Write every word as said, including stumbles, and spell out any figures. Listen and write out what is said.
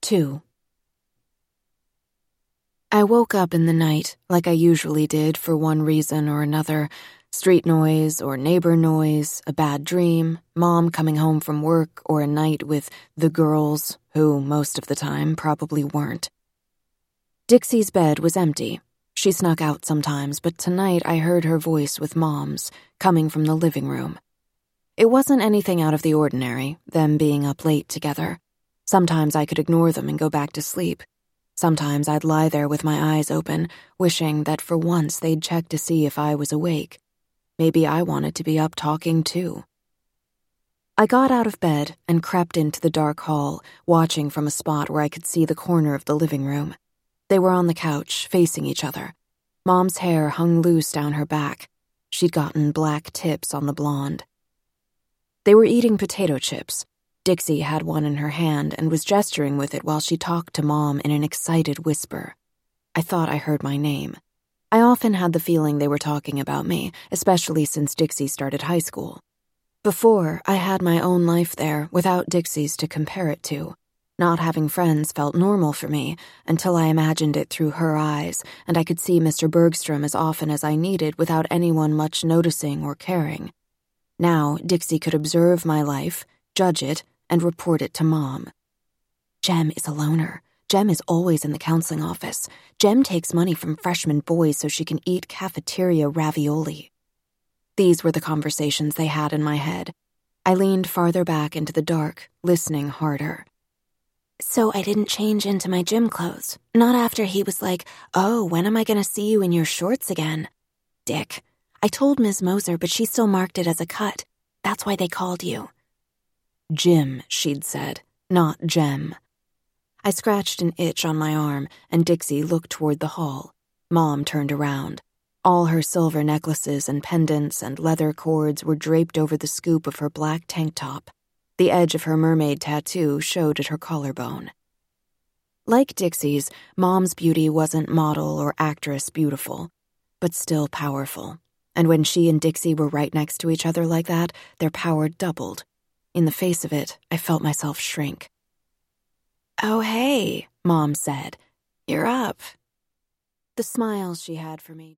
Two. I woke up in the night, like I usually did for one reason or another. Street noise or neighbor noise, a bad dream, mom coming home from work, or a night with the girls, who, most of the time, probably weren't. Dixie's bed was empty. She snuck out sometimes, but tonight I heard her voice with Mom's, coming from the living room. It wasn't anything out of the ordinary, them being up late together. Sometimes I could ignore them and go back to sleep. Sometimes I'd lie there with my eyes open, wishing that for once they'd check to see if I was awake. Maybe I wanted to be up talking too. I got out of bed and crept into the dark hall, watching from a spot where I could see the corner of the living room. They were on the couch, facing each other. Mom's hair hung loose down her back. She'd gotten black tips on the blonde. They were eating potato chips. Dixie had one in her hand and was gesturing with it while she talked to Mom in an excited whisper. I thought I heard my name. I often had the feeling they were talking about me, especially since Dixie started high school. Before, I had my own life there without Dixie's to compare it to. Not having friends felt normal for me until I imagined it through her eyes, and I could see Mister Bergstrom as often as I needed without anyone much noticing or caring. Now, Dixie could observe my life, judge it, and report it to Mom. Jem is a loner. Jem is always in the counseling office. Jem takes money from freshman boys so she can eat cafeteria ravioli. These were the conversations they had in my head. I leaned farther back into the dark, listening harder. So I didn't change into my gym clothes. Not after he was like, oh, when am I going to see you in your shorts again? Dick. I told Miz Moser, but she still marked it as a cut. That's why they called you. Jim, she'd said, not Jem. I scratched an itch on my arm, and Dixie looked toward the hall. Mom turned around. All her silver necklaces and pendants and leather cords were draped over the scoop of her black tank top. The edge of her mermaid tattoo showed at her collarbone. Like Dixie's, Mom's beauty wasn't model or actress beautiful, but still powerful. And when she and Dixie were right next to each other like that, their power doubled. In the face of it, I felt myself shrink. Oh, hey, Mom said. You're up. The smiles she had for me